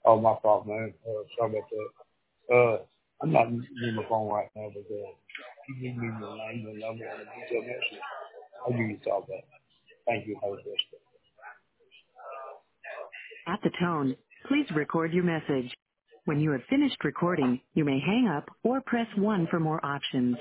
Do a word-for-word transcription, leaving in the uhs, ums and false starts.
Oh, my fault, man. Uh, sorry about that. Uh, I'm not using my phone right now, but uh, if you need me your name and number and a detailed message, I'll give you a call back. Thank you. Have a blessed day. At the tone, please record your message. When you have finished recording, you may hang up or press one for more options.